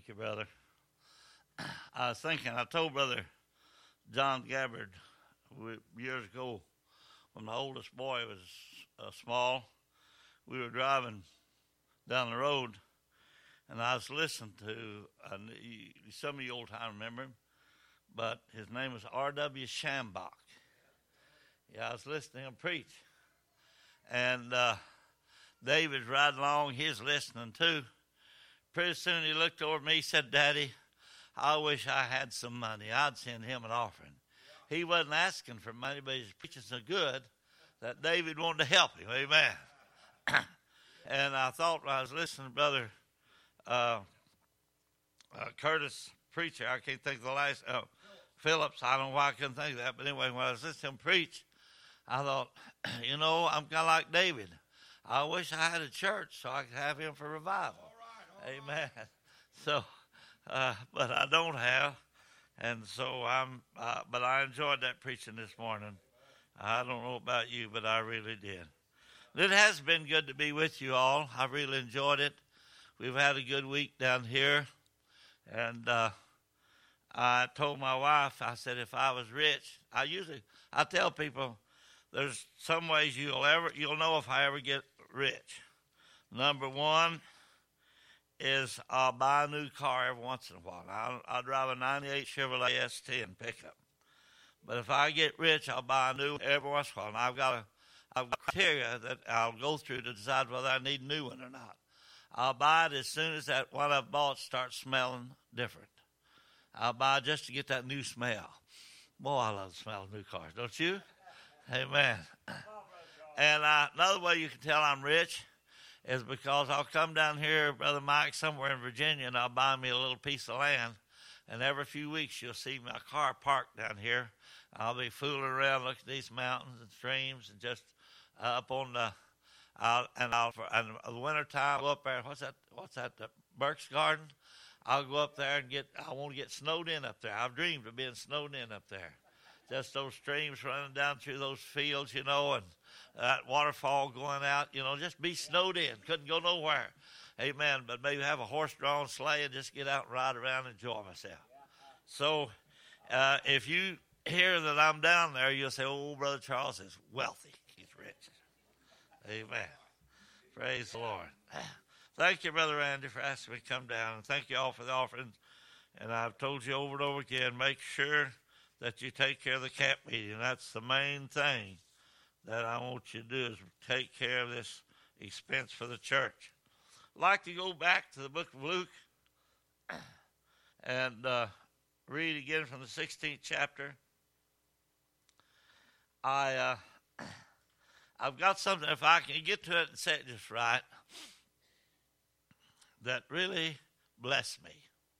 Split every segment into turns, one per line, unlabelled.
Thank you, brother. I was thinking, I told Brother John Gabbard years ago when my oldest boy was small, we were driving down the road, and I was listening to, some of you old time remember him, but his name was R.W. Shambach. Yeah, I was listening to him preach. And David's riding along, he's listening too. Pretty soon he looked over at me, he said, "Daddy, I wish I had some money. I'd send him an offering." He wasn't asking for money, but he's preaching so good that David wanted to help him. Amen. And I thought when I was listening to Brother Curtis preacher, I can't think of the last, Phillips, I don't know why I couldn't think of that, but anyway, when I was listening to him preach, I thought, I'm kind of like David. I wish I had a church so I could have him for revival. All right. Amen. So, but I don't have, and so but I enjoyed that preaching this morning. I don't know about you, but I really did. It has been good to be with you all. I really enjoyed it. We've had a good week down here, and I told my wife, I said, if I was rich, I tell people, there's some ways you'll know if I ever get rich. Number one is I'll buy a new car every once in a while. I'll drive a 98 Chevrolet S10 pickup. But if I get rich, I'll buy a new every once in a while. And I've got criteria that I'll go through to decide whether I need a new one or not. I'll buy it as soon as that one I've bought starts smelling different. I'll buy it just to get that new smell. Boy, I love the smell of new cars, don't you? Amen. And another way you can tell I'm rich is because I'll come down here, Brother Mike, somewhere in Virginia, and I'll buy me a little piece of land. And every few weeks you'll see my car parked down here. I'll be fooling around looking at these mountains and streams and just up on the and the wintertime, I'll go up there. What's that? The Burke's Garden. I'll go up there and I want to get snowed in up there. I've dreamed of being snowed in up there. Just those streams running down through those fields, and that waterfall going out, just be snowed in. Couldn't go nowhere. Amen. But maybe have a horse-drawn sleigh and just get out and ride around and enjoy myself. So if you hear that I'm down there, you'll say, "Oh, Brother Charles is wealthy. He's rich." Amen. Praise the Lord. Thank you, Brother Randy, for asking me to come down. And thank you all for the offerings. And I've told you over and over again, make sure that you take care of the camp meeting. That's the main thing that I want you to do is take care of this expense for the church. I'd like to go back to the book of Luke and read again from the 16th chapter. I've got something, if I can get to it and say it just right, that really blessed me.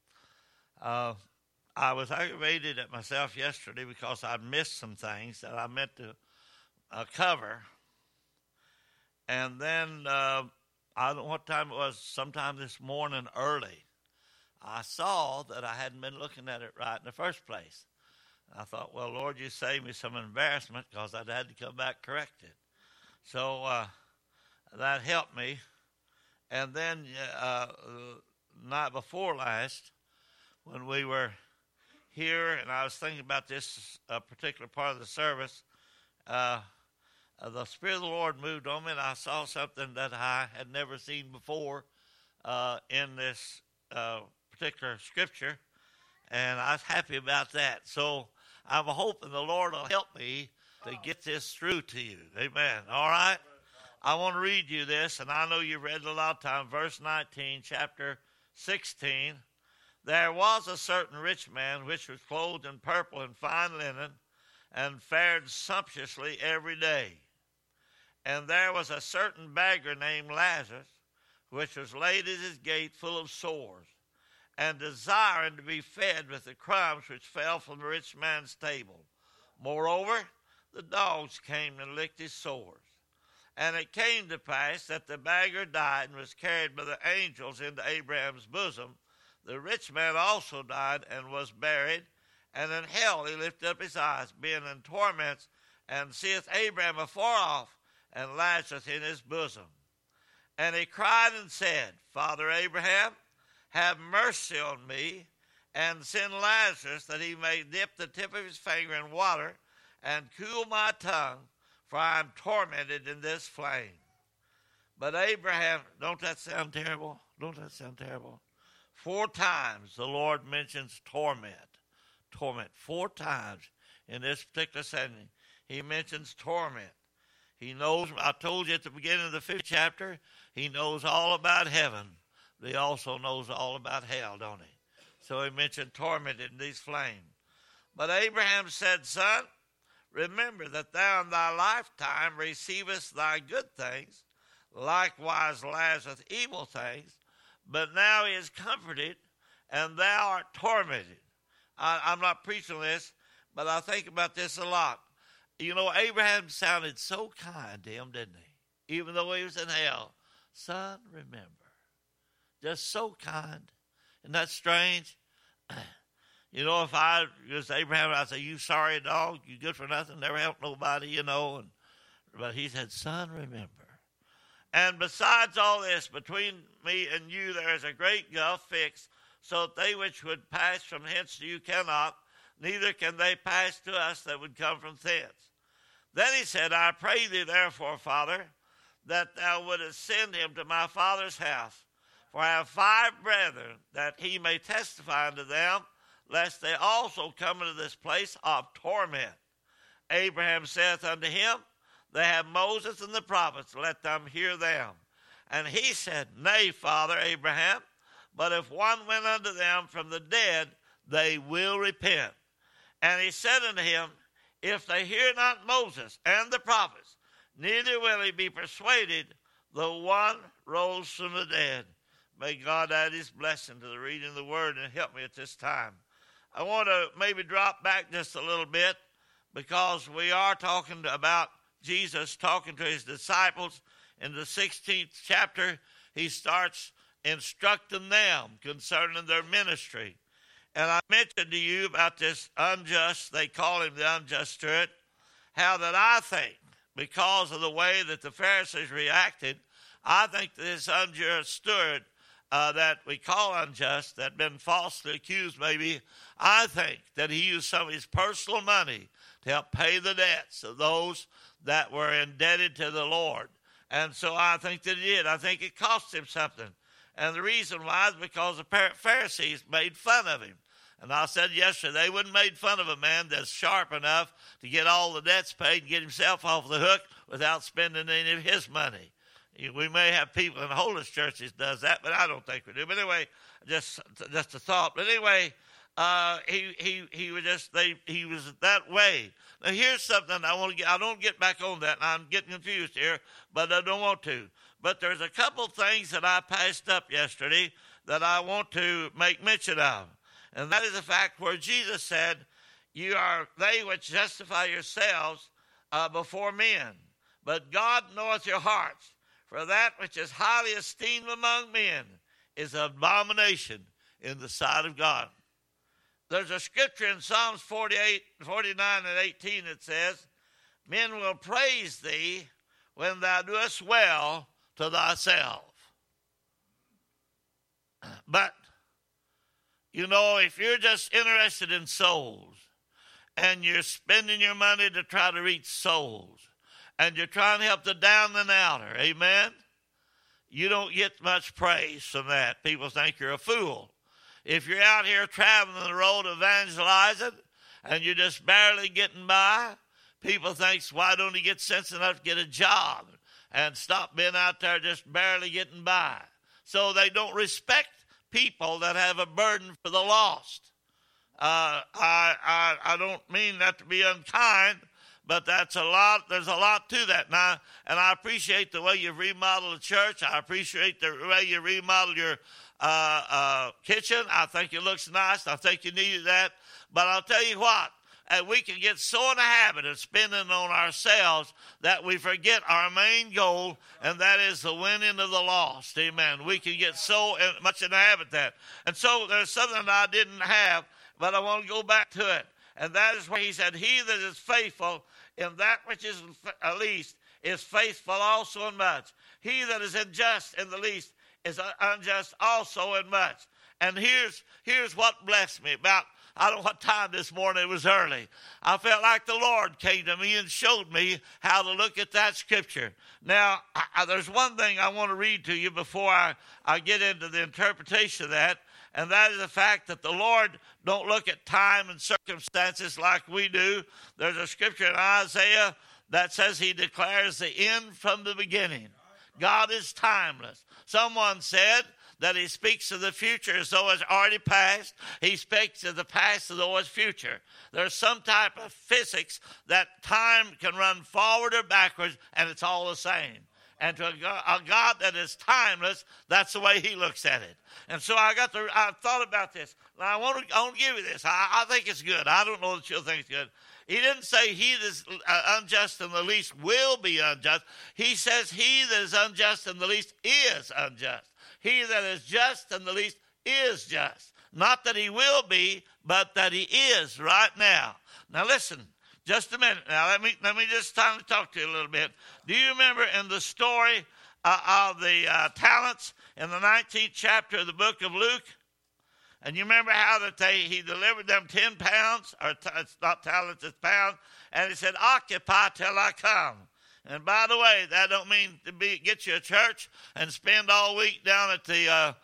I was aggravated at myself yesterday because I missed some things that I meant to cover. And then, I don't know what time it was, sometime this morning early, I saw that I hadn't been looking at it right in the first place. I thought, well, Lord, you saved me some embarrassment because I'd had to come back corrected. So that helped me. And then night before last, when we were here, and I was thinking about this particular part of the service, the Spirit of the Lord moved on me, and I saw something that I had never seen before in this particular scripture, and I was happy about that. So I'm hoping the Lord will help me to get this through to you. Amen. All right? I want to read you this, and I know you've read it a lot of times. Verse 19, chapter 16. There was a certain rich man which was clothed in purple and fine linen, and fared sumptuously every day. And there was a certain beggar named Lazarus, which was laid at his gate full of sores, and desiring to be fed with the crumbs which fell from the rich man's table. Moreover, the dogs came and licked his sores. And it came to pass that the beggar died and was carried by the angels into Abraham's bosom. The rich man also died and was buried, and in hell he lifted up his eyes, being in torments, and seeth Abraham afar off, and Lazarus in his bosom. And he cried and said, Father Abraham, have mercy on me, and send Lazarus that he may dip the tip of his finger in water and cool my tongue, for I am tormented in this flame. But Abraham, don't that sound terrible? Don't that sound terrible? 4 times the Lord mentions torment. Torment. 4 times in this particular setting, he mentions torment. He knows, I told you at the beginning of the 5th chapter, he knows all about heaven. But he also knows all about hell, don't he? So he mentioned torment in these flames. But Abraham said, Son, remember that thou in thy lifetime receivest thy good things, likewise Lazarus evil things, but now he is comforted, and thou art tormented. I'm not preaching this, but I think about this a lot. You know, Abraham sounded so kind to him, didn't he? Even though he was in hell. Son, remember. Just so kind. Isn't that strange? You know, if I was Abraham, I'd say, you sorry dog, you good for nothing, never helped nobody, you know. But he said, Son, remember. And besides all this, between me and you there is a great gulf fixed, so that they which would pass from hence to you cannot, neither can they pass to us that would come from thence. Then he said, I pray thee therefore, Father, that thou wouldest send him to my father's house. For I have 5 brethren, that he may testify unto them, lest they also come into this place of torment. Abraham saith unto him, They have Moses and the prophets, let them hear them. And he said, Nay, Father Abraham, but if one went unto them from the dead, they will repent. And he said unto him, If they hear not Moses and the prophets, neither will he be persuaded, though one rose from the dead. May God add his blessing to the reading of the word and help me at this time. I want to maybe drop back just a little bit, because we are talking about Jesus talking to his disciples. In the 16th chapter, he starts instructing them concerning their ministry. And I mentioned to you about this unjust, they call him the unjust steward, how that I think, because of the way that the Pharisees reacted, I think this unjust steward that we call unjust, that been falsely accused maybe, I think that he used some of his personal money to help pay the debts of those that were indebted to the Lord. And so I think that he did. I think it cost him something. And the reason why is because the Pharisees made fun of him. And I said yesterday, they wouldn't made fun of a man that's sharp enough to get all the debts paid and get himself off the hook without spending any of his money. We may have people in the Holiness churches does that, but I don't think we do. But anyway, just a thought. But anyway, he was that way. Now here's something I don't get back on that. I'm getting confused here, but I don't want to. But there's a couple things that I passed up yesterday that I want to make mention of. And that is the fact where Jesus said, You are they which justify yourselves before men, but God knoweth your hearts. For that which is highly esteemed among men is an abomination in the sight of God. There's a scripture in Psalms 48, 49, and 18 that says, Men will praise thee when thou doest well to thyself. But, you know, if you're just interested in souls, and you're spending your money to try to reach souls, and you're trying to help the down and outer, amen? You don't get much praise from that. People think you're a fool. If you're out here traveling the road evangelizing, and you're just barely getting by, people think, why don't he get sense enough to get a job and stop being out there just barely getting by? So they don't respect people that have a burden for the lost. I don't mean that to be unkind, but there's a lot to that now. And I appreciate the way you've remodeled the church. I appreciate the way you remodeled your kitchen. I think it looks nice. I think you needed that. But I'll tell you what, we can get so in the habit of spending on ourselves that we forget our main goal, and that is the winning of the lost. Amen. We can get so much in the habit of that. And so there's something that I didn't have, but I want to go back to it. And that is where he said, He that is faithful in that which is least is faithful also in much. He that is unjust in the least is unjust also in much. And here's what blessed me about, I don't know what time this morning, it was early. I felt like the Lord came to me and showed me how to look at that scripture. Now, there's one thing I want to read to you before I get into the interpretation of that, and that is the fact that the Lord don't look at time and circumstances like we do. There's a scripture in Isaiah that says he declares the end from the beginning. God is timeless. Someone said that he speaks of the future as though it's already past. He speaks of the past as though it's future. There's some type of physics that time can run forward or backwards, and it's all the same. And to a God that is timeless, that's the way he looks at it. And so I thought about this. Now I want to give you this. I think it's good. I don't know that you'll think it's good. He didn't say he that is unjust in the least will be unjust. He says he that is unjust in the least is unjust. He that is just in the least is just. Not that he will be, but that he is right now. Now listen, just a minute. Now let me just time to talk to you a little bit. Do you remember in the story of the talents in the 19th chapter of the book of Luke? And you remember how that he delivered them 10 pounds, or it's not talents, it's pounds, and he said, occupy till I come. And by the way, that don't mean to get you a church and spend all week down at the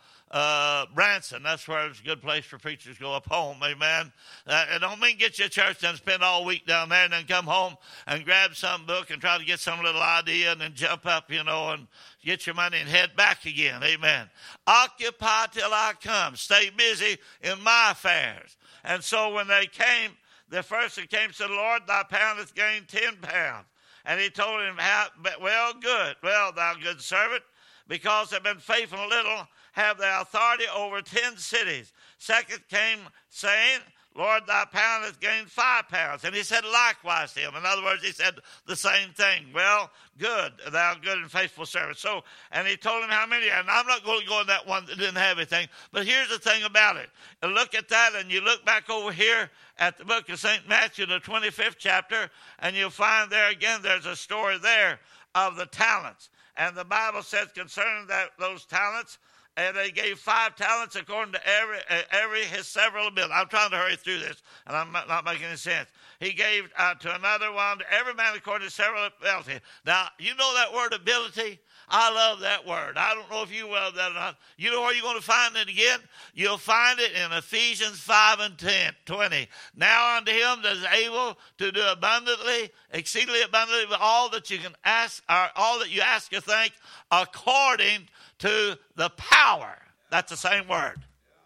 Branson. That's where it's a good place for preachers to go up home, amen. It don't mean get you a church and spend all week down there and then come home and grab some book and try to get some little idea and then jump up, and get your money and head back again, amen. Occupy till I come. Stay busy in my affairs. And so when they came, the first that came said, Lord, thy pound hath gained 10 pounds. And he told him, well, good. Well, thou good servant, because thou been faithful in a little, have thou authority over 10 cities. Second came saying, Lord, thy pound hath gained 5 pounds. And he said likewise to him. In other words, he said the same thing. Well, good, thou good and faithful servant. So, and he told him how many. And I'm not going to go in that one that didn't have anything. But here's the thing about it. And look at that, and you look back over here at the book of St. Matthew, the 25th chapter, and you'll find there again, there's a story there of the talents. And the Bible says concerning those talents, and they gave 5 talents according to every his several ability. I'm trying to hurry through this, and I'm not making any sense. He gave to another one, to every man according to several ability. Now, you know that word ability? I love that word. I don't know if you love that or not. You know where you're going to find it again? You'll find it in Ephesians 5 and 20. Now unto him that is able to do abundantly, exceedingly abundantly, with all that you can ask, or all that you ask or think, according to the power. That's the same word.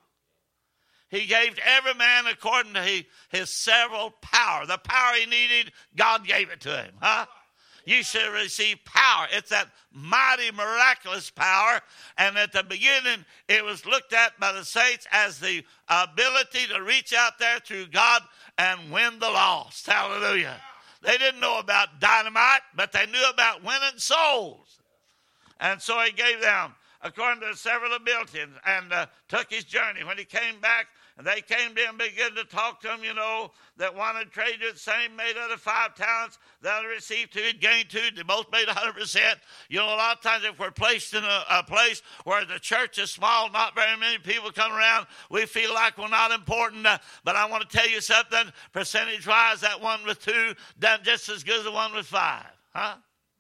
He gave to every man according to his several power. The power he needed, God gave it to him. Huh? You should receive power. It's that mighty, miraculous power. And at the beginning, it was looked at by the saints as the ability to reach out there through God and win the lost. Hallelujah. They didn't know about dynamite, but they knew about winning souls. And so he gave them according to several abilities, and took his journey. When he came back, and they came to him, began to talk to him, that one had traded the same, made other 5 talents, the other received 2, he'd gained 2, they both made 100%. A lot of times if we're placed in a place where the church is small, not very many people come around, we feel like we're not important. But I want to tell you something, percentage-wise, that one with 2 done just as good as the one with 5. Huh?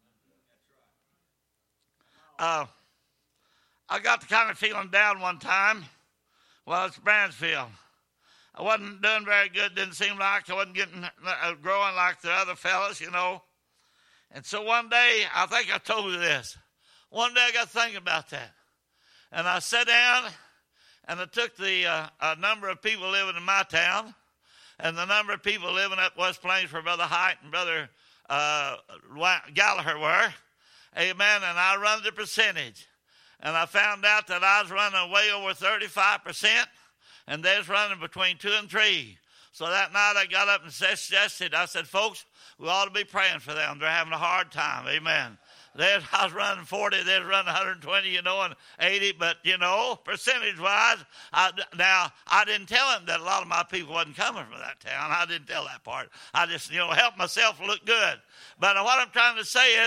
I got the kind of feeling down one time. Well, it's Bransfield. I wasn't doing very good. Didn't seem like I wasn't growing like the other fellas, And so one day, I think I told you this. One day I got thinking about that. And I sat down, and I took the number of people living in my town, and the number of people living up West Plains where Brother Height and Brother Gallagher were. Amen. And I run the percentage. And I found out that I was running way over 35%, and they was running between 2 and 3. So that night I got up and suggested, I said, folks, we ought to be praying for them. They're having a hard time. Amen. I was running 40, they was running 120, and 80, but, percentage-wise, I didn't tell them that a lot of my people wasn't coming from that town. I didn't tell that part. I just, helped myself look good. But what I'm trying to say is,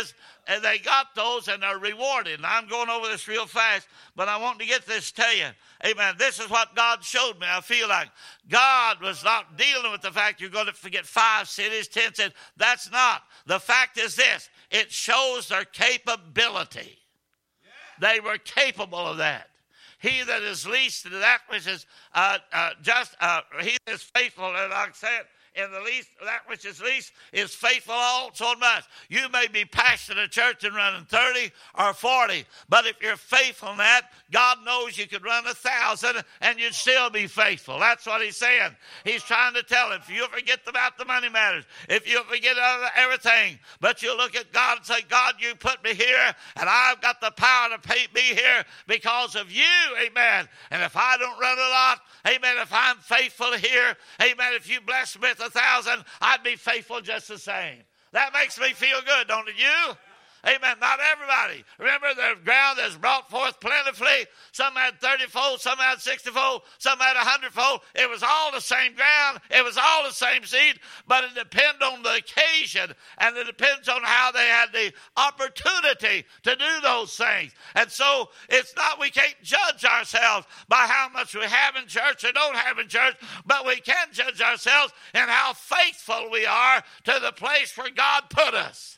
and they got those and they're rewarded. And I'm going over this real fast, but I want to get this to you. Amen. This is what God showed me. I feel like God was not dealing with the fact you're going to forget 5 cities, 10 cities. That's not. The fact is this. It shows their capability. Yeah. They were capable of that. He that is least to that which is he that is faithful, and like I said, in the least, that which is least is faithful also in much. You may be pastoring a church and running 30 or 40, but if you're faithful in that, God knows you could run 1,000 and you'd still be faithful. That's what he's saying. He's trying to tell him, if you forget about the money matters, if you forget everything, but you look at God and say, God, you put me here, and I've got the power to be here because of you, amen. And if I don't run a lot, amen, if I'm faithful here, amen, if you bless me with 1,000, I'd be faithful just the same. That makes me feel good, don't it, you? Amen. Not everybody. Remember, the ground that's brought forth plentifully. Some had 30-fold, some had 60-fold, some had 100-fold. It was all the same ground. It was all the same seed, but it depends on the occasion, and it depends on how they had the opportunity to do those things. And so it's not, we can't judge ourselves by how much we have in church or don't have in church, but we can judge ourselves in how faithful we are to the place where God put us.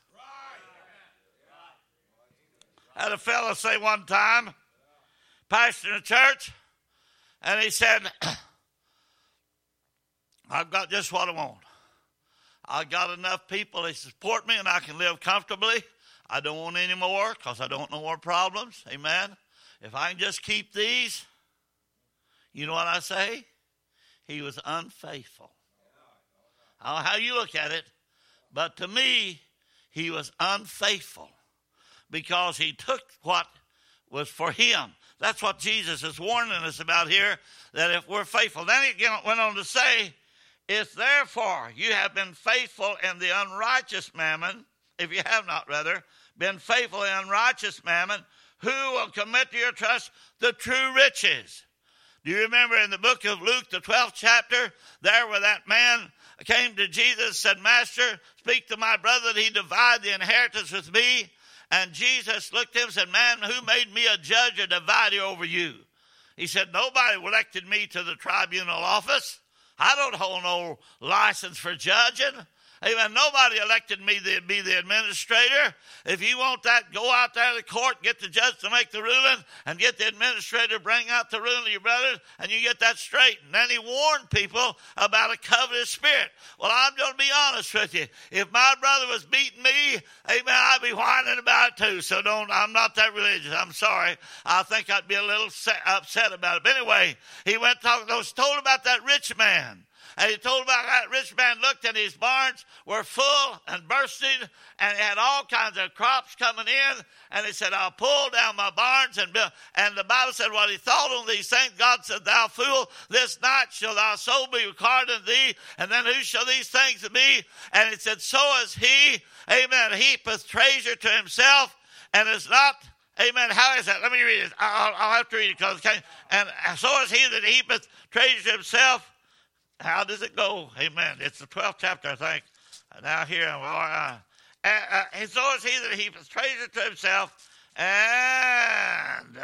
I had a fellow say one time, pastoring a church, and he said, I've got just what I want. I've got enough people that support me and I can live comfortably. I don't want any more because I don't know more problems. Amen. If I can just keep these, you know what I say? He was unfaithful. I don't know how you look at it, but to me, he was unfaithful. Because he took what was for him. That's what Jesus is warning us about here, that if we're faithful. Then he went on to say, if therefore you have been faithful in the unrighteous mammon, if you have not rather, been faithful in unrighteous mammon, who will commit to your trust the true riches? Do you remember in the book of Luke, the 12th chapter, there where that man came to Jesus and said, Master, speak to my brother that he divide the inheritance with me. And Jesus looked at him and said, man, who made me a judge or divider over you? He said, nobody elected me to the tribunal office. I don't hold no license for judging. Amen. Nobody elected me to be the administrator. If you want that, go out there to the court, get the judge to make the ruling, and get the administrator to bring out the ruling to your brothers, and you get that straight. And then he warned people about a covetous spirit. Well, I'm going to be honest with you. If my brother was beating me, amen, I'd be whining about it too. So I'm not that religious. I'm sorry. I think I'd be a little upset about it. But anyway, he went told about that rich man. And he told about that rich man looked and his barns were full and bursting, and he had all kinds of crops coming in. And he said, I'll pull down my barns and build. And the Bible said, what he thought on these things, God said, thou fool, this night shall thy soul be required unto thee. And then who shall these things be? And it said, so is he, amen, heapeth treasure to himself, and is not. Amen. How is that? Let me read it. I'll have to read it because and so is he that heapeth treasure to himself. How does it go? Amen. It's the 12th chapter, I think. Now here, and so is he that heapeth treasure to himself, and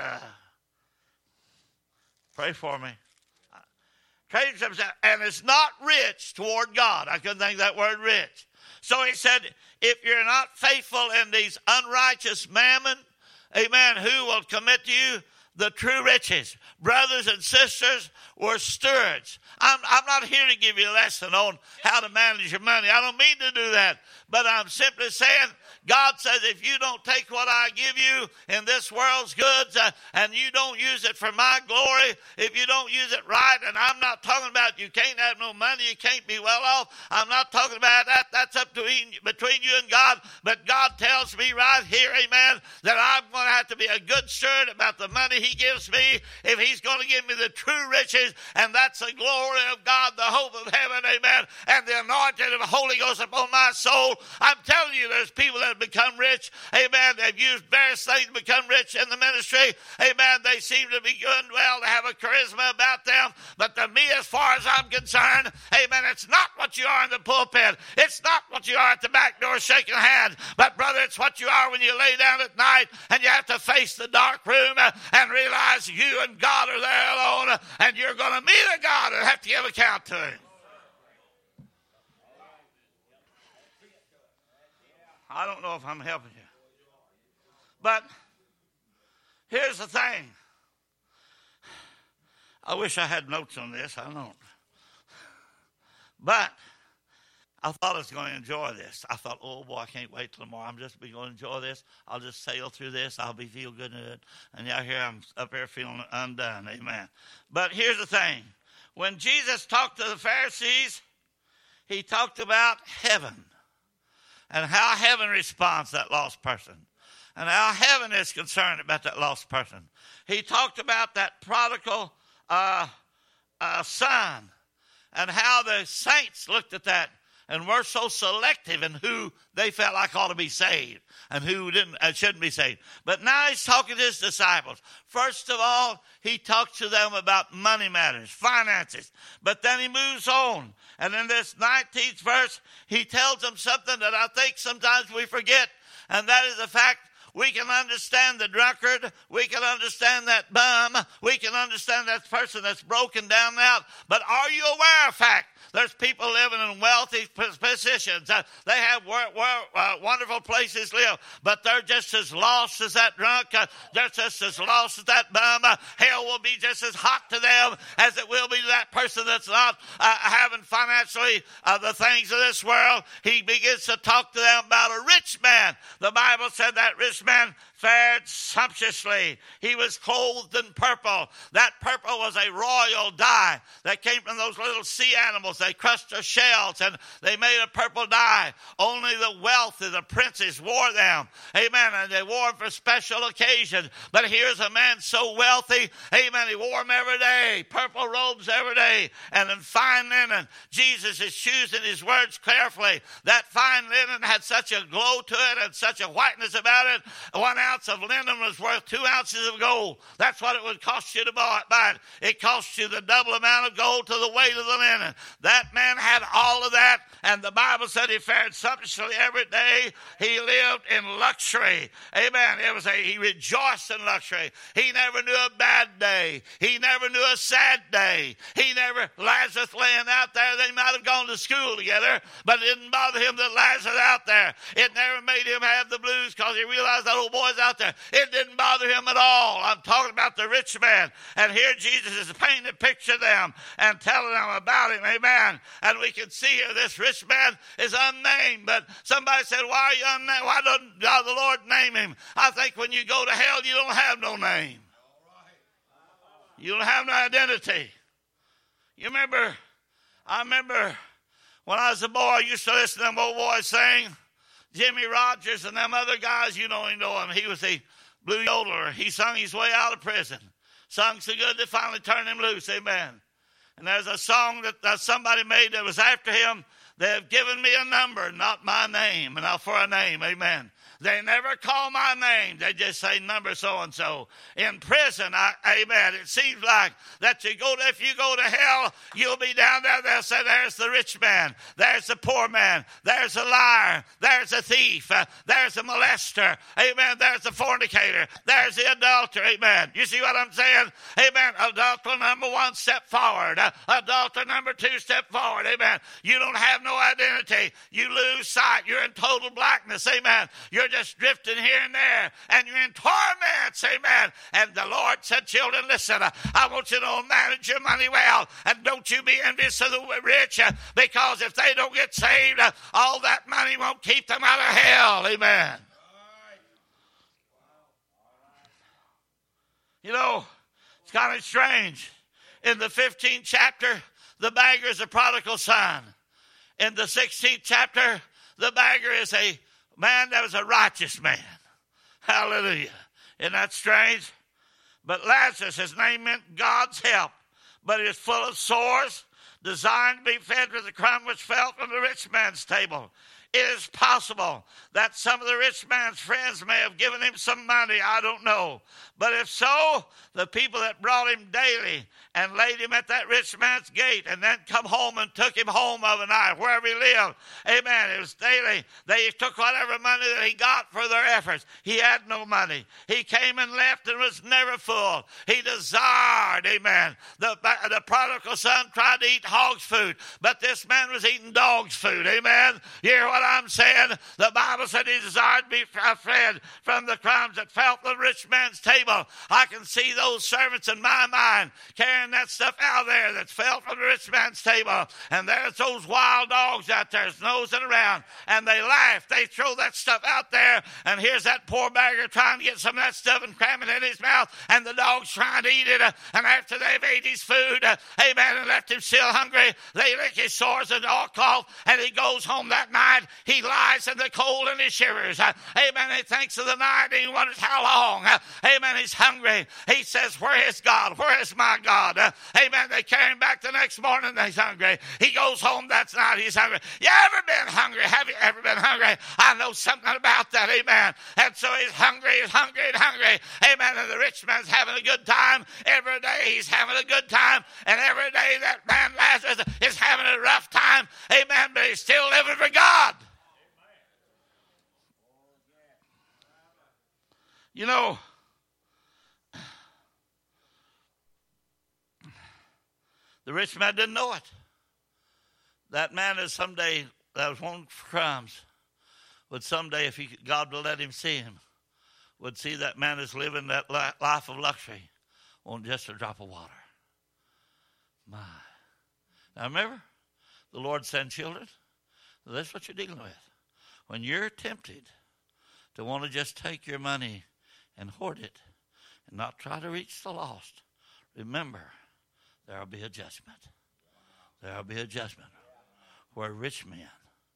pray for me. Treasure to himself, and is not rich toward God. I couldn't think of that word rich. So he said, if you're not faithful in these unrighteous mammon, amen, who will commit to you the true riches? Brothers and sisters, we're stewards. I'm not here to give you a lesson on how to manage your money. I don't mean to do that. But I'm simply saying, God says if you don't take what I give you in this world's goods and you don't use it for my glory, if you don't use it right, and I'm not talking about you can't have no money, you can't be well off. I'm not talking about that. That's up to between you and God. But God tells me right here, amen, that I'm going to have to be a good steward about the money he gives me, if he's going to give me the true riches, and that's the glory of God, the hope of heaven, amen, and the anointing of the Holy Ghost upon my soul, I'm telling you, there's people that have become rich, amen. They've used various things to become rich in the ministry, amen. They seem to be doing well, to have a charisma about them, but to me, as far as I'm concerned, amen, it's not what you are in the pulpit. It's not what you are at the back door shaking hands, but brother, it's what you are when you lay down at night and you have to face the dark room and realize you and God are there alone, and you're going to meet a God and have to give account to him. I don't know if I'm helping you. But here's the thing. I wish I had notes on this. I don't. But I thought I was going to enjoy this. I thought, oh, boy, I can't wait till tomorrow. I'm just going to enjoy this. I'll just sail through this. I'll be feel good in it. And out here, I'm up here feeling undone. Amen. But here's the thing. When Jesus talked to the Pharisees, he talked about heaven and how heaven responds to that lost person and how heaven is concerned about that lost person. He talked about that prodigal son and how the saints looked at that and were so selective in who they felt like ought to be saved and who shouldn't be saved. But now he's talking to his disciples. First of all, he talks to them about money matters, finances. But then he moves on. And in this 19th verse, he tells them something that I think sometimes we forget, and that is the fact we can understand the drunkard. We can understand that bum. We can understand that person that's broken down out. But are you aware of fact? There's people living in wealthy positions. They have wonderful places to live, but they're just as lost as that drunk. They're just as lost as that bum. Hell will be just as hot to them as it will be to that person that's not having financially the things of this world. He begins to talk to them about a rich man. The Bible said that rich man fared sumptuously. He was clothed in purple. That purple was a royal dye that came from those little sea animals. They crushed their shells and they made a purple dye. Only the wealthy, the princes wore them. Amen. And they wore them for special occasions. But here's a man so wealthy. Amen. He wore them every day. Purple robes every day. And in fine linen. Jesus is choosing his words carefully. That fine linen had such a glow to it and such a whiteness about it. 1 ounce of linen was worth 2 ounces of gold. That's what it would cost you to buy it. It cost you the double amount of gold to the weight of the linen. That man had all of that, and the Bible said he fared sumptuously every day. He lived in luxury. Amen. He rejoiced in luxury. He never knew a bad day. He never knew a sad day. Lazarus laying out there, they might have gone to school together, but it didn't bother him that Lazarus out there. It never made him have the blues because he realized that old boy's out there. It didn't bother him at all. I'm talking about the rich man. And here Jesus is painting a picture of them and telling them about him. Amen. And we can see here this rich man is unnamed. But somebody said, why are you unnamed? Why doesn't God the Lord name him? I think when you go to hell, you don't have no name. You don't have no identity. I remember when I was a boy, I used to listen to them old boys sing. Jimmy Rogers and them other guys, you know him. He was a blue yodeler. He sung his way out of prison. Sung so good they finally turned him loose. Amen. And there's a song that somebody made that was after him. They have given me a number, not my name, and not for a name. Amen. They never call my name. They just say number so-and-so. In prison, amen, it seems like that if you go to hell, you'll be down there. They'll say, there's the rich man. There's the poor man. There's a liar. There's a thief. There's a molester. Amen. There's the fornicator. There's the adulterer. Amen. You see what I'm saying? Amen. Adulterer number 1, step forward. Adulterer number 2, step forward. Amen. You don't have no identity. You lose sight. You're in total blackness. Amen. You're just drifting here and there, and you're in torments, amen. And the Lord said, children, listen, I want you to manage your money well, and don't you be envious of the rich, because if they don't get saved, all that money won't keep them out of hell, amen. You know, it's kind of strange. In the 15th chapter, the beggar is a prodigal son. In the 16th chapter, the beggar is a man that was a righteous man. Hallelujah. Isn't that strange? But Lazarus, his name meant God's help. But he was full of sores, designed to be fed with the crumb which fell from the rich man's table. It is possible that some of the rich man's friends may have given him some money. I don't know. But if so, the people that brought him daily and laid him at that rich man's gate and then come home and took him home of a night, wherever he lived. Amen. It was daily. They took whatever money that he got for their efforts. He had no money. He came and left and was never full. He desired, amen. The prodigal son tried to eat hog's food, but this man was eating dog's food. Amen. You hear what I'm saying? The Bible said he desired to be fed from the crumbs that fell from the rich man's table. I can see those servants in my mind carrying that stuff out there that fell from the rich man's table. And there's those wild dogs out there nosing around. And they laugh. They throw that stuff out there. And here's that poor beggar trying to get some of that stuff and cram it in his mouth. And the dog's trying to eat it. And after they've ate his food, amen, and left him still hungry, they lick his sores and all cough. And he goes home that night. He lies in the cold and he shivers. Amen. He thinks of the night and he wonders how long. Amen. He's hungry. He says, where is God? Where is my God? Amen. They carry him back the next morning. He's hungry. He goes home that night. He's hungry. You ever been hungry? Have you ever been hungry? I know something about that. Amen. And so he's hungry. He's hungry and hungry. Amen. And the rich man's having a good time. Every day he's having a good time. And every day that man Lazarus is having a rough time. Amen. But he's still living for God. You know, the rich man didn't know it. That man is someday, that was one for crumbs, would someday, if God would let him see him, would see that man is living that life of luxury on just a drop of water. My. Now remember, the Lord sends children. That's what you're dealing with. When you're tempted to want to just take your money and hoard it and not try to reach the lost, remember, there will be a judgment. There will be a judgment where rich men,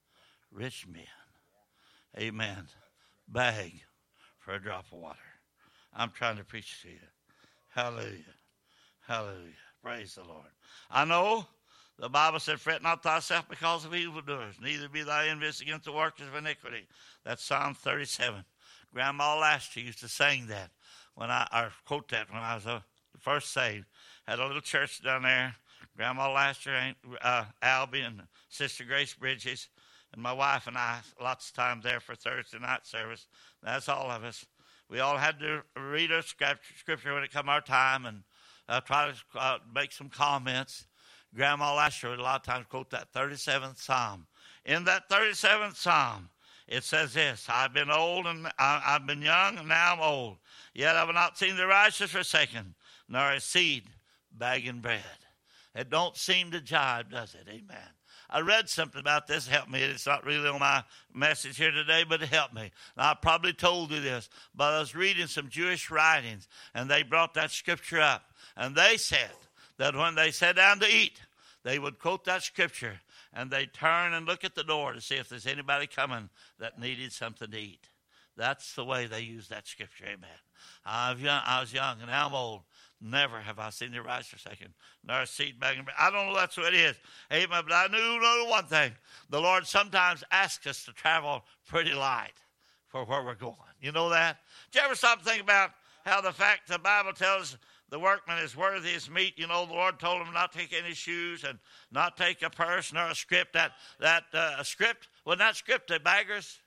amen, beg for a drop of water. I'm trying to preach to you. Hallelujah. Hallelujah. Praise the Lord. I know the Bible said, fret not thyself because of evildoers, neither be thy envious against the workers of iniquity. That's Psalm 37. Grandma last year used to sing that or quote that when I was first saved. Had a little church down there. Grandma Laster, Albie, and Sister Grace Bridges, and my wife and I, lots of times there for Thursday night service. That's all of us. We all had to read a scripture when it come our time and try to make some comments. Grandma Laster would a lot of times quote that 37th Psalm. In that 37th Psalm, it says this, I've been old and I've been young and now I'm old. Yet I have not seen the righteous forsaken, nor his seed begging bread. It don't seem to jive, does it? Amen. I read something about this. Help me. It's not really on my message here today, but it helped me. Now, I probably told you this, but I was reading some Jewish writings, and they brought that scripture up. And they said that when they sat down to eat, they would quote that scripture, and they'd turn and look at the door to see if there's anybody coming that needed something to eat. That's the way they use that scripture. Amen. I was young, and now I'm old. Never have I seen the righteous forsaken, nor a seed begging bread. I don't know that's what it is. Amen. But I know one thing. The Lord sometimes asks us to travel pretty light for where we're going. You know that? Did you ever stop and think about how the fact the Bible tells the workman is worthy his meat? You know, the Lord told him not to take any shoes and not take a purse nor a scrip. A scrip, wasn't that scrip a beggar's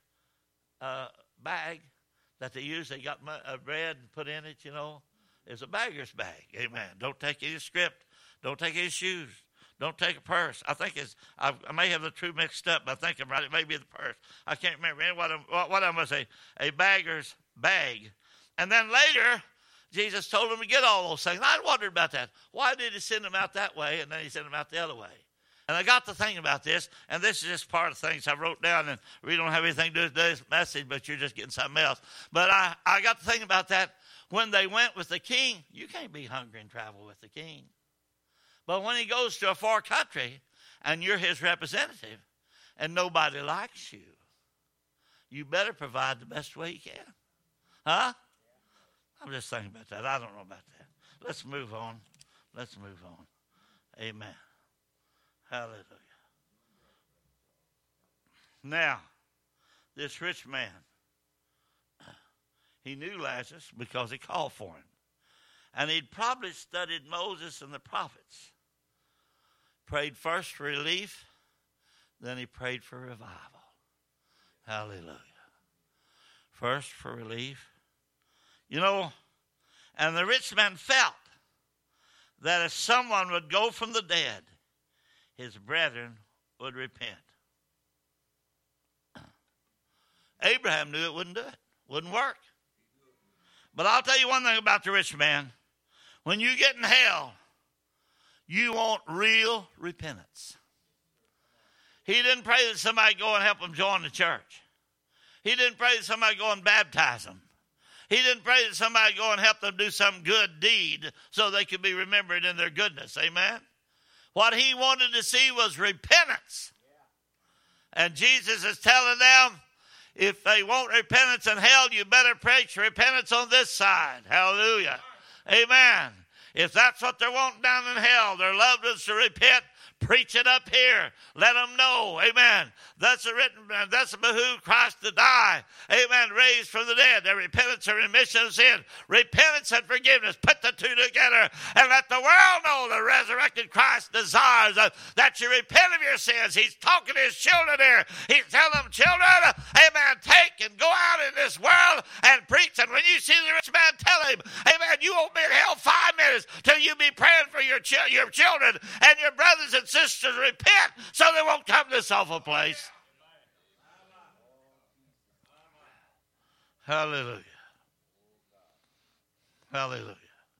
bag that they use? They got bread and put in it, you know. It's a beggar's bag. Amen. Don't take any script. Don't take any shoes. Don't take a purse. I think I may have the two mixed up, but I think I'm right. It may be the purse. I can't remember. What I'm going to say, a beggar's bag. And then later, Jesus told him to get all those things. I wondered about that. Why did he send them out that way, and then he sent them out the other way? And I got to thinking about this, and this is just part of the things I wrote down, and we don't have anything to do with today's message, but you're just getting something else. But I got to thinking about that. When they went with the king, you can't be hungry and travel with the king. But when he goes to a far country and you're his representative and nobody likes you, you better provide the best way you can. Huh? I'm just thinking about that. I don't know about that. Let's move on. Let's move on. Amen. Hallelujah. Now, this rich man, he knew Lazarus because he called for him. And he'd probably studied Moses and the prophets. Prayed first for relief, then he prayed for revival. Hallelujah. First for relief. You know, and the rich man felt that if someone would go from the dead, his brethren would repent. Abraham knew it wouldn't do it. Wouldn't work. But I'll tell you one thing about the rich man. When you get in hell, you want real repentance. He didn't pray that somebody go and help him join the church. He didn't pray that somebody go and baptize him. He didn't pray that somebody go and help them do some good deed so they could be remembered in their goodness. Amen? What he wanted to see was repentance. And Jesus is telling them, if they want repentance in hell, you better preach repentance on this side. Hallelujah. Amen. If that's what they're wanting down in hell, their loved ones to repent, preach it up here. Let them know. Amen. That's the behoove Christ to die. Amen. Raised from the dead. Their repentance and remission of sin. Repentance and forgiveness. Put the two together and let the world know the resurrected Christ desires that you repent of your sins. He's talking to his children here. He's telling them, children, amen, take and go out in this world and preach. And when you see the rich man, tell him, amen, you won't be in hell 5 minutes till you be praying for your children and your brothers and sisters repent so they won't come to this awful place. Hallelujah. Hallelujah.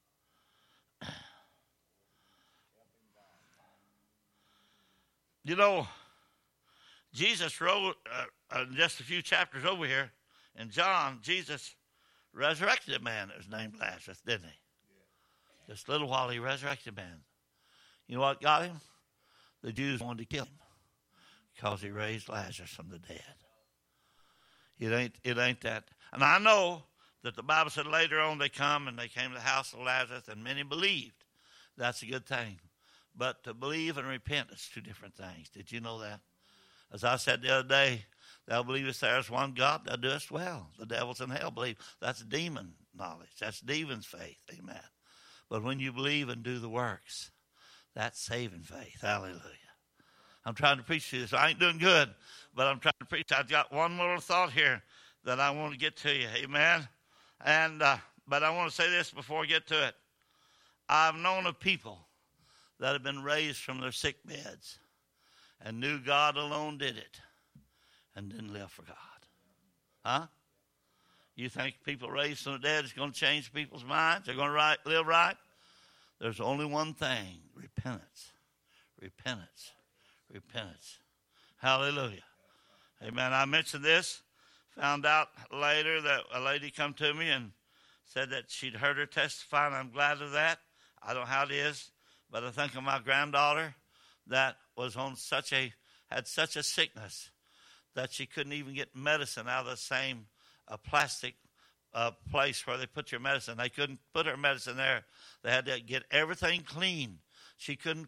You know, Jesus wrote just a few chapters over here in John, Jesus resurrected a man that was named Lazarus, didn't he? Just a little while he resurrected a man. You know what got him? The Jews wanted to kill him because he raised Lazarus from the dead. It ain't that. And I know that the Bible said later on they came to the house of Lazarus and many believed. That's a good thing. But to believe and repent is two different things. Did you know that? As I said the other day, they'll believe us there is one God, they'll do us well. The devils in hell believe. That's demon knowledge. That's demon's faith. Amen. But when you believe and do the works, that's saving faith. Hallelujah. I'm trying to preach to you this. I ain't doing good, but I'm trying to preach. I've got one little thought here that I want to get to you. Amen. And but I want to say this before I get to it. I've known of people that have been raised from their sick beds and knew God alone did it and didn't live for God. Huh? You think people raised from the dead is going to change people's minds? They're going to live right? There's only one thing, repentance. Repentance. Repentance. Hallelujah. Amen. I mentioned this. Found out later that a lady come to me and said that she'd heard her testify, and I'm glad of that. I don't know how it is, but I think of my granddaughter that was had such a sickness that she couldn't even get medicine out of the same plastic place where they put your medicine. They couldn't put her medicine there. They had to get everything clean. She couldn't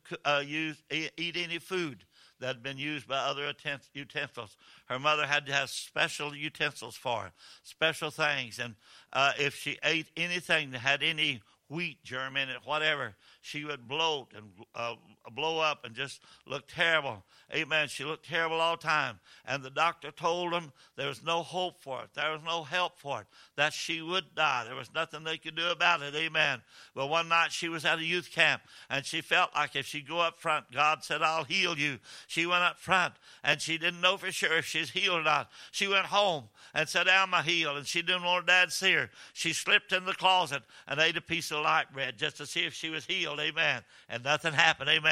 eat any food that had been used by other utensils. Her mother had to have special utensils for her, special things. And if she ate anything that had any wheat germ in it, whatever, she would bloat and blow up and just look terrible. Amen. She looked terrible all the time. And the doctor told them there was no hope for it. There was no help for it, that she would die. There was nothing they could do about it. Amen. But one night she was at a youth camp, and she felt like if she'd go up front, God said, I'll heal you. She went up front, and she didn't know for sure if she's healed or not. She went home and said, am I healed? And she didn't want her dad to see her. She slipped in the closet and ate a piece of light bread just to see if she was healed. Amen. And nothing happened. Amen.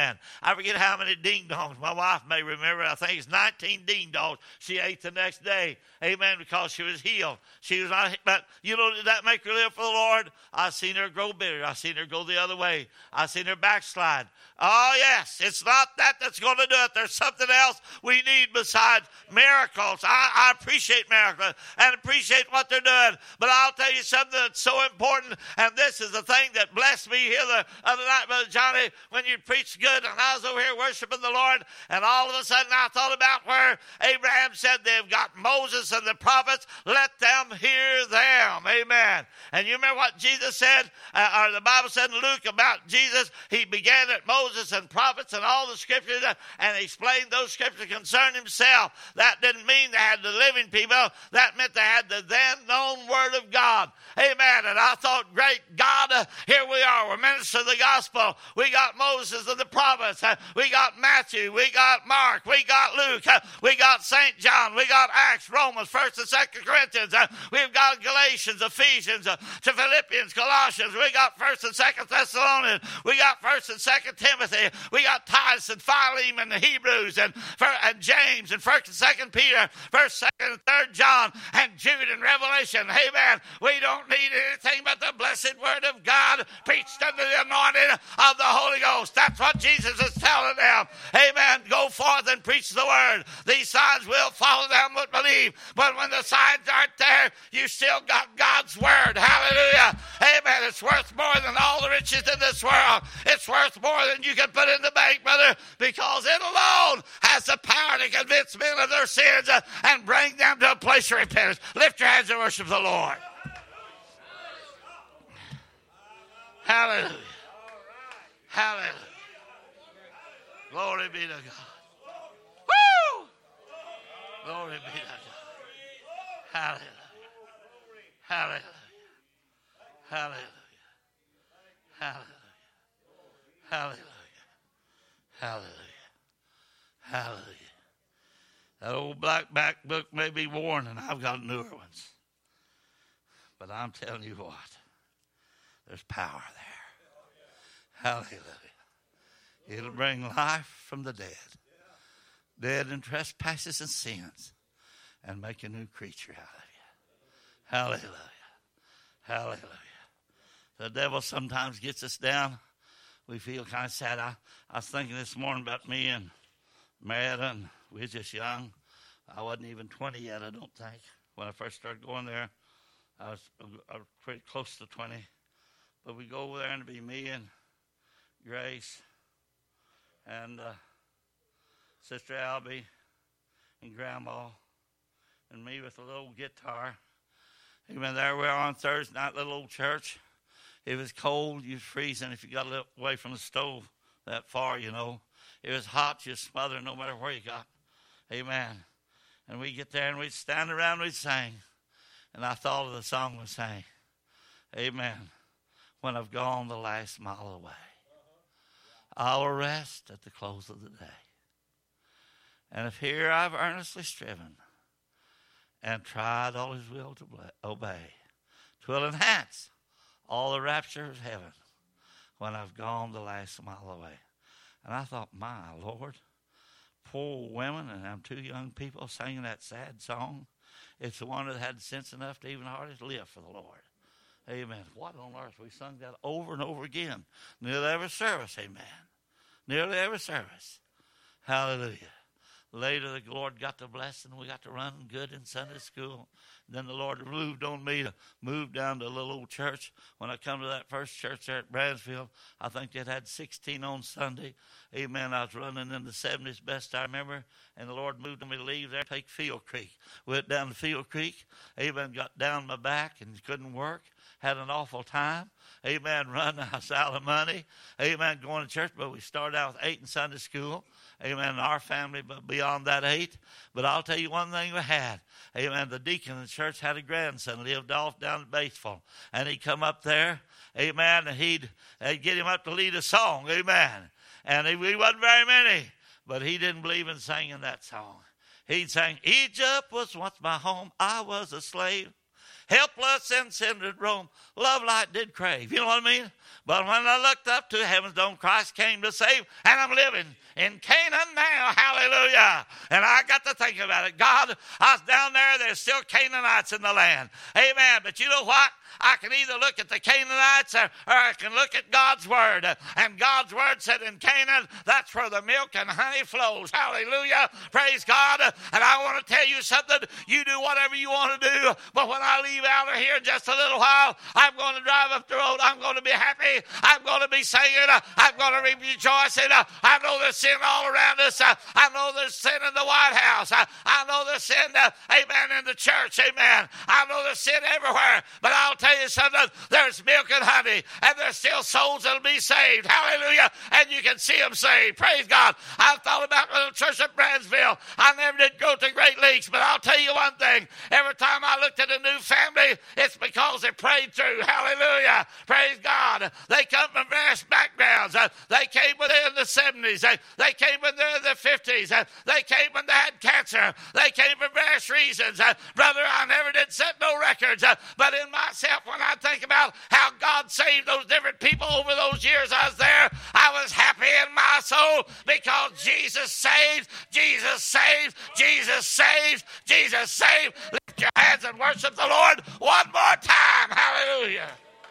Amen. I forget how many ding-dongs. My wife may remember. I think it's 19 ding-dongs she ate the next day. Amen, because she was healed. She was not, but you know, did that make her live for the Lord? I seen her grow bitter. I seen her go the other way. I seen her backslide. Oh, yes, it's not that that's going to do it. There's something else we need besides miracles. I appreciate miracles and appreciate what they're doing, but I'll tell you something that's so important, and this is the thing that blessed me here the other night, Brother Johnny, when you preached good, and I was over here worshiping the Lord, and all of a sudden I thought about where Abraham said they've got Moses and the prophets, let them hear them. Amen. And you remember what Jesus said, or the Bible said in Luke about Jesus? He began at Moses and prophets and all the scriptures, and explained those scriptures concerning himself. That didn't mean they had the living people. That meant they had the then known word of God. Amen. And I thought, great God, here we are. We're ministers of the gospel. We got Moses and the prophets. We got Matthew. We got Mark. We got Luke. We got St. John. We got Acts, Romans, 1st and 2nd Corinthians. We've got Galatians, Ephesians, to Philippians, Colossians. We got 1st and 2nd Thessalonians. We got 1st and 2nd Timothy. We got Titus and Philemon and Hebrews and James and 1st and 2nd Peter, 1st, 2nd and 3rd John and Jude and Revelation. Amen. We don't need anything but the blessed word of God preached under the anointing of the Holy Ghost. That's what Jesus is telling them. Amen. Go forth and preach the word. These signs will follow them that believe. But when the signs aren't there, you still got God's word. Hallelujah. Amen. It's worth more than all the riches in this world. It's worth more than you can put in the bank, brother, because it alone has the power to convince men of their sins and bring them to a place of repentance. Lift your hands and worship the Lord. Hallelujah. Hallelujah. Glory be to God. Woo! Glory be to God. Hallelujah. Hallelujah. Hallelujah. Hallelujah. Hallelujah. Hallelujah. Hallelujah. That old black back book may be worn, and I've got newer ones. But I'm telling you what, there's power there. Hallelujah. It'll bring life from the dead in trespasses and sins, and make a new creature out of you. Hallelujah. Hallelujah. The devil sometimes gets us down. We feel kind of sad. I was thinking this morning about me and Marietta, and we were just young. I wasn't even 20 yet, I don't think. When I first started going there, I was pretty close to 20. But we go over there and it'd be me and Grace and Sister Albie and Grandma and me with a little guitar. Amen. There we are on Thursday night, little old church. It was cold. You was freezing if you got a little away from the stove that far, you know. It was hot. You smothered no matter where you got. Amen. And we'd get there and we'd stand around and we'd sing. And I thought of the song we sang. Amen. When I've gone the last mile away, I'll rest at the close of the day. And if here I've earnestly striven and tried all his will to obey, 'twill enhance all the rapture of heaven when I've gone the last mile away. And I thought, my Lord, poor women, and them two young people singing that sad song. It's the one that had sense enough to even hardly live for the Lord. Amen. What on earth? We sung that over and over again. Nearly every service, amen. Nearly every service. Hallelujah. Later, the Lord got the blessing. We got to run good in Sunday school. Then the Lord moved on me to move down to a little old church. When I come to that first church there at Bransfield, I think it had 16 on Sunday. Amen. I was running in the 70s, best I remember. And the Lord moved me to leave there, take Field Creek. Went down to Field Creek. Amen. Got down my back and couldn't work. Had an awful time. Amen. Running, I was out of money. Amen. Going to church, but we started out with 8 in Sunday school. Amen. Our family, but beyond that 8. But I'll tell you one thing we had. Amen. The deacon in the church had a grandson, lived off down at Batesville. And he'd come up there. Amen. And he'd get him up to lead a song. Amen. And we wasn't very many. But he didn't believe in singing that song. He'd sing, Egypt was once my home. I was a slave. helpless and sin did roam, love light did crave. You know what I mean? But when I looked up to heaven's dome, Christ came to save, and I'm living in Canaan now. Hallelujah. And I got to think about it. God, I was down there. There's still Canaanites in the land. Amen. But you know what? I can either look at the Canaanites or I can look at God's word. And God's word said in Canaan, that's where the milk and honey flows. Hallelujah. Praise God. And I want to tell you something. You do whatever you want to do. But when I leave out of here in just a little while, I'm going to drive up the road. I'm going to be happy. I'm going to be singing. I'm going to be rejoicing. I know there's sin all around us. I know there's sin in the White House. I know there's sin, amen, in the church. Amen. I know there's sin everywhere. But I'll tell you something, there's milk and honey, and there's still souls that'll be saved. Hallelujah. And you can see them saved. Praise God. I thought about the church at Brandsville. I never did go to Great Lakes, but I'll tell you one thing. Every time I looked at a new family, it's because they prayed through. Hallelujah. Praise God. They come from various backgrounds. They came when they were in the 70s. They came when they were in the 50s. They came when they had cancer. They came for various reasons. Brother, I never did set no records, but in myself, when I think about how God saved those different people over those years I was there, I was happy in my soul because Jesus saved, Jesus saved, Jesus saved, Jesus saved. Lift your hands and worship the Lord one more time. Hallelujah.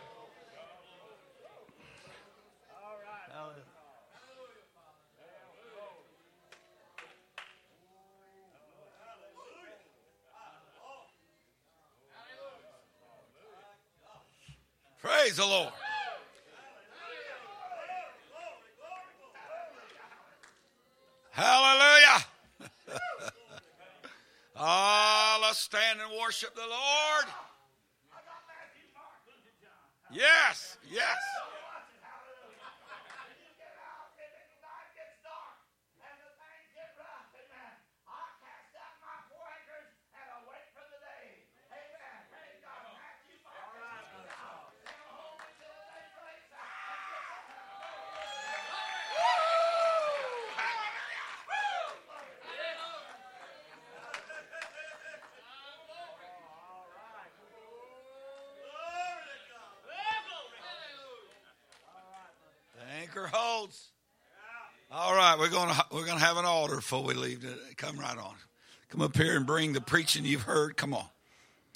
Praise the Lord. Hallelujah. Let's stand and worship the Lord. Yes, yes. Anchor holds. All right, we're gonna have an altar before we leave. Come right on. Come up here and bring the preaching you've heard. Come on.